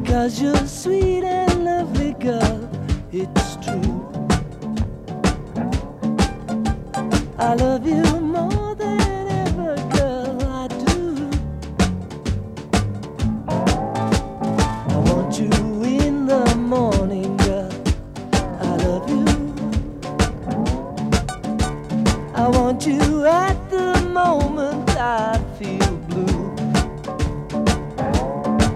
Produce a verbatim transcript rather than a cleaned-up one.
'cause you're sweet and lovely, girl, it's true. I love you more than ever, girl, I do. I want you in the morning, girl, I love you. I want you at the moment I